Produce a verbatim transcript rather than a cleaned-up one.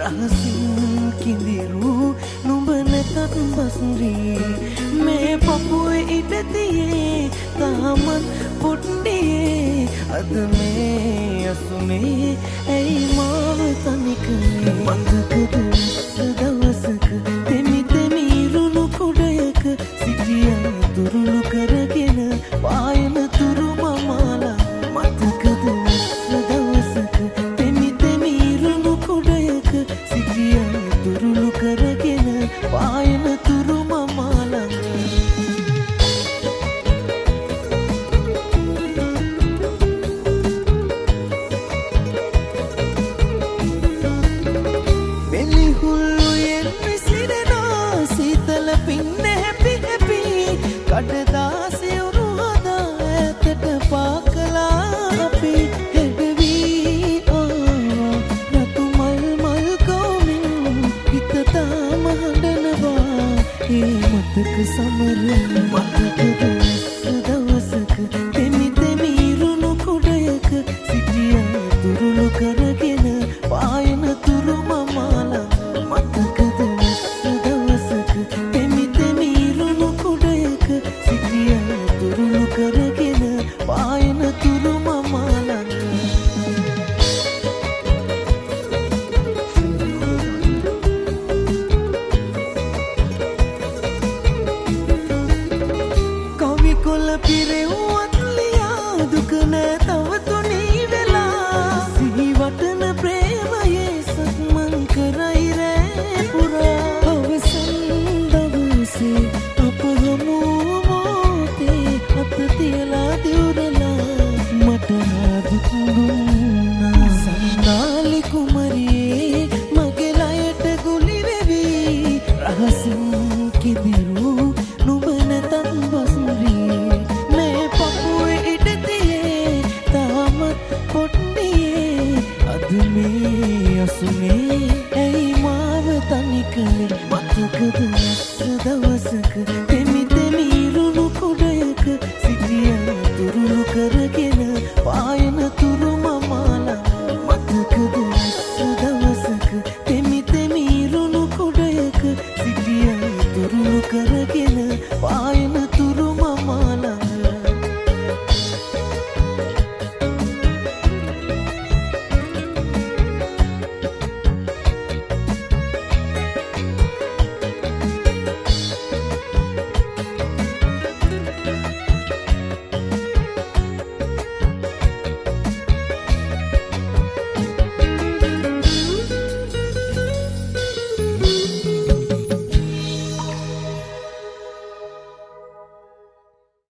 රහසින් කිඳිරු නුඹ නැතත් බස්රී මේ පපුවේ ඉඩ තියේ තාමත් පොඩ්ඩේ අද මේ අසුනේ ඇයි මාව තනිකනේ මතකද දවසක තෙමි තෙමි ඉරුණු කුඩයක සිටියා දුරුළු කරගෙන පායන තුරු මමාලා මතකද දවසක තෙමි තෙමි ඉරුණු කුඩයක සිටියා දුරුළු කරගෙන පායන තුරු මමාලා කඩදාසි උරුහදා ඇතට පාකලා අපි හෙඩවී ආවා රතු මල් මල් කවමින් හිත තාම හඬනවා ඒ මතක සමරන මතකද දවසක තෙමි තෙමි ඉරුණු කුඩයක සිටියා දුරුළු කරගෙන පායන තුරු මමාලා මතකද දවසක තෙමි තෙමි ඉරුණු කුඩයක සිටියා දුරුළු කරගෙන පායන තුරු මමාලා කවි කොළ පිරෙව්වත් ලියා දුක නෑ තව තුනී වෙලා සිහි වටන ප්‍රේමයේ සක්මන් කරයි රෑ පුරා අවසන් දවසේ අප හමු මොහොතේ අත තියලා දිවුරලා මට නාදුක් දුන්නා සන්නාලි කුමරියේ මගේ ලයට ගුලි වෙවි රහසින් කිදිරු නුඹ නැතත් බස්රී මේ පපුවේ ඉඩ තියේ තාමත් පොඩ්ඩියේ අද මේ අසුනේ ඇයි මාව තනිකනේ මතකද දවසක තෙමි තෙමි ඉරුණු කුඩයක සිටියා දුරුළු කරගෙන